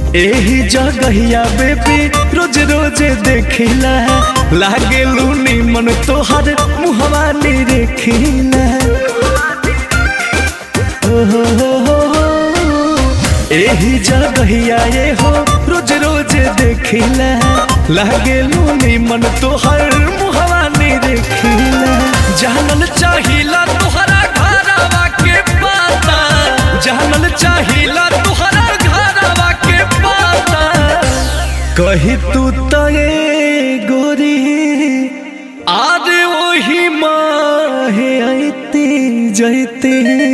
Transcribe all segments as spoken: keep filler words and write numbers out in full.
एही जगहिया बेबी रोज रोज देखिला लागे लूनी मन तोहर मुहवा नी रेखिला। ओहो हो हो एही जगहिया ये हो रोज रोज देखिला लागे लूनी मन तोहर मुहवा नी रेखिला। जानल चाहिला तोहरा घरवा के पता, जानल चाहिला तोहरा घरवा के पता। कही तू तो ये गोरी आदे वही माहे आईती जैती।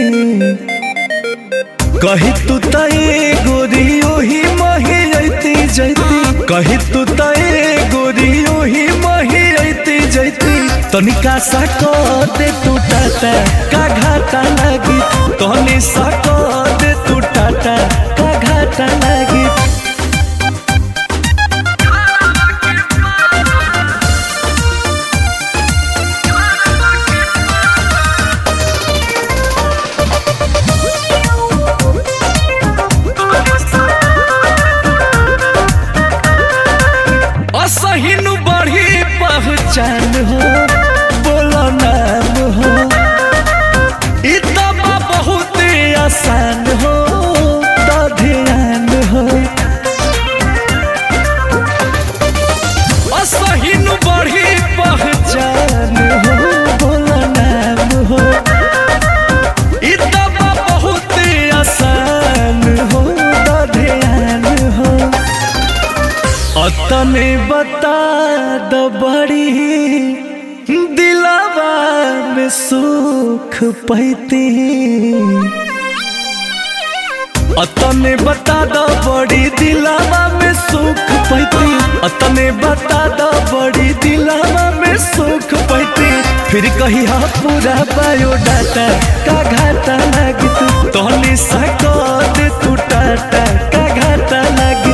कही तू तो ये गोरी ओही माहे आईती जैती। कही तू तो ये गोरी ओही माहे आईती जैती। तनिका सा दे तू टाटा का घाटा लगी। तनी सा दे तू टाटा का घाटा लगी। असहिनु बढ़ी पहचान हो बोलो नाम हो इतना बहुत आसान हो तो ध्यान हो। असहिनु बढ़ी पहचान हो बोलो नाम हो इतना बहुत आसान हो तो ध्यान हो। अतने बता दो बड़ी दिलावा में सुख पैती। अतने बता दो बड़ी दिलावा में सुख पैती। अतने बता दो बड़ी दिलावा में सुख पैती। फिर कही हा पूरा बायोडाटा का घाटा लगी। तू तोहनी सा दे तू टाटा का घाटा लगी।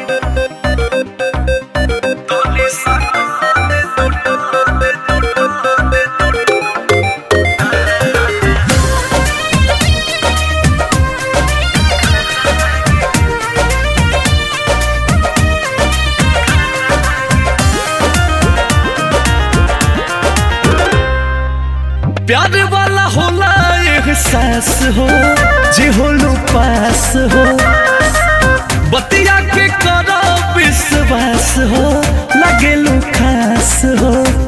प्यार वाला होला एहसास हो जे होलो पास हो। बतिया के करो विश्वास हो लगे लो खास हो।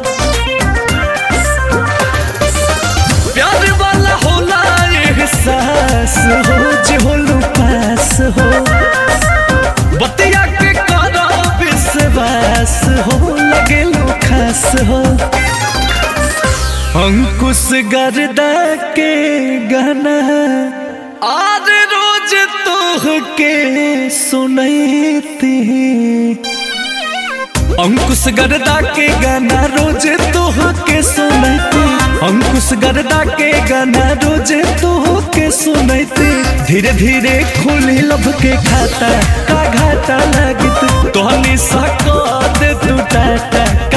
प्यार वाला होला एहसास हो जे होलो पास हो। बतिया के करो विश्वास हो लगे लो खास हो। अंकुश गर्दा के गाना आज रोज तोह के सुनैती। अंकुश गर्दा के गाना रोज तोह के सुनैती। अंकुश गर्दा के गाना रोज तोह के सुनैती। धीरे धीरे खुली लब के खाता का घाटा लगी। तोहनी सा दे तू टाटा।